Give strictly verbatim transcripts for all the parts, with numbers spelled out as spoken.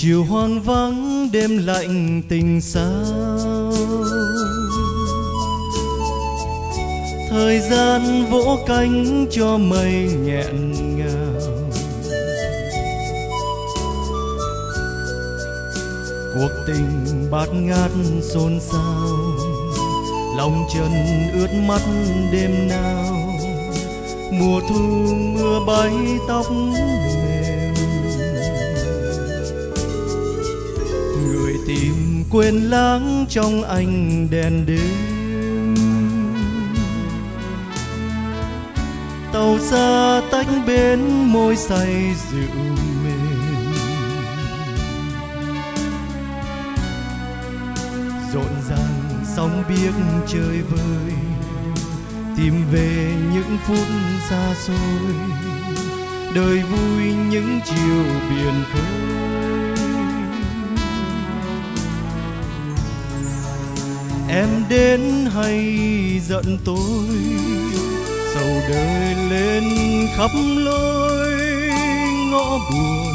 chiều hoang vắng đêm lạnh tình sao, thời gian vỗ cánh cho mây nghẹn ngào. Cuộc tình bát ngát xôn xao, lòng chân ướt mắt đêm nào. Mùa thu mưa bay tóc mềm, người tìm quên lãng trong ánh đèn đêm. Tàu xa tách bến môi say rượu mềm, rộn ràng sóng biếc chơi vơi, tìm về những phút xa xôi, đời vui những chiều biển khơi. Em đến hay giận tôi, sầu đời lên khắp lối ngõ buồn.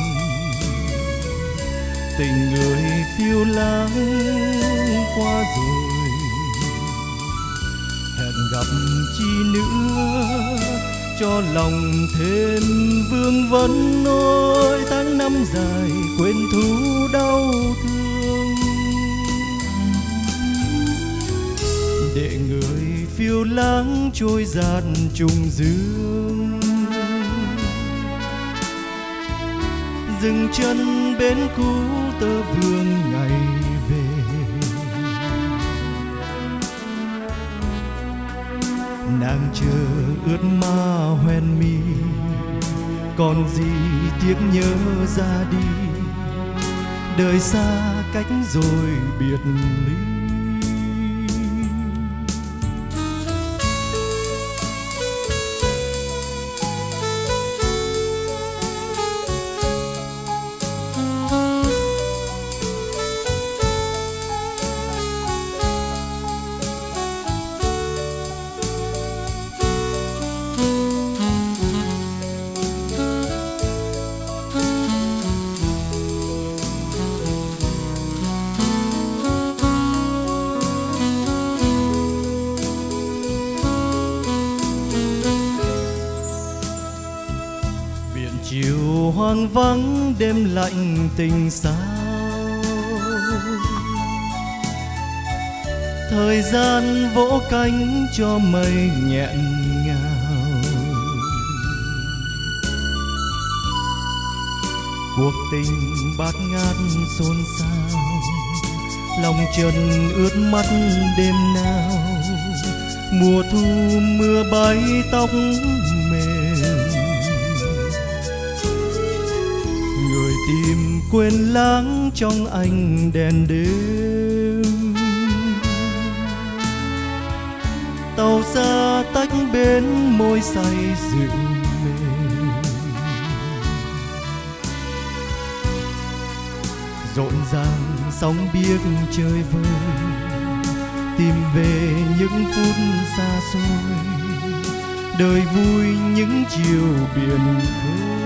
Tình người phiêu lãng qua rồi, hẹn gặp chi nữa cho lòng thêm vương vấn. Nỗi tháng năm dài quên thú đau thương, để người phiêu lãng trôi dạt trùng dương. Dừng chân bến cũ tơ vương ngày về, nàng chờ ướt ma hoen mi, còn gì tiếc nhớ ra đi. Đời xa cách rồi biệt ly. Chiều hoang vắng đêm lạnh tình sao, thời gian vỗ cánh cho mây nghẹn ngào. Cuộc tình bát ngát xôn xao, lòng chân ướt mắt đêm nào. Mùa thu mưa bay tóc mềm, người tìm quên lãng trong ánh đèn đêm. Tàu xa tách bến môi say rượu mềm, rộn ràng sóng biếc chơi vơi, tìm về những phút xa xôi, đời vui những chiều biển khơi.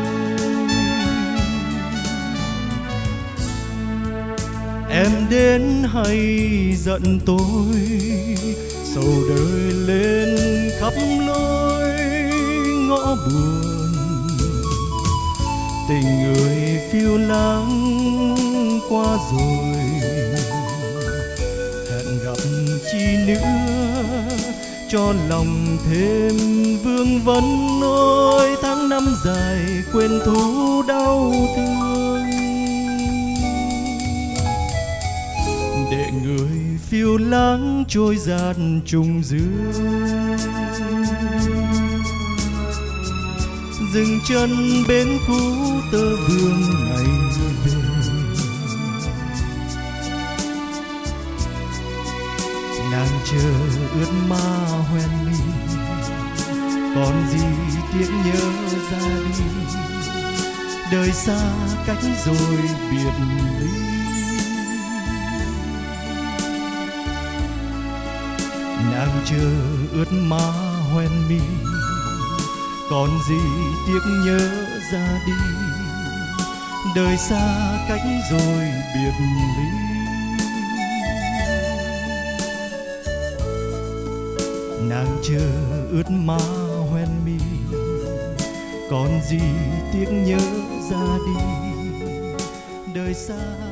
Em đến hay giận tôi, sầu đời lên khắp lối ngõ buồn. Tình người phiêu lãng qua rồi, hẹn gặp chi nữa cho lòng thêm vương vấn. Nỗi tháng năm dài quên thú đau thương, để người phiêu lãng trôi dạt trùng dương. Dừng chân bến cũ tơ vương ngày về, nàng chờ ướt ma hoen mi, còn gì tiếc nhớ ra đi. Đời xa cách rồi biệt ly, nàng chờ ướt má hoen mi, còn gì tiếc nhớ ra đi. đời xa cách rồi biệt ly. Nàng chờ ướt má hoen mi, còn gì tiếc nhớ ra đi, đời xa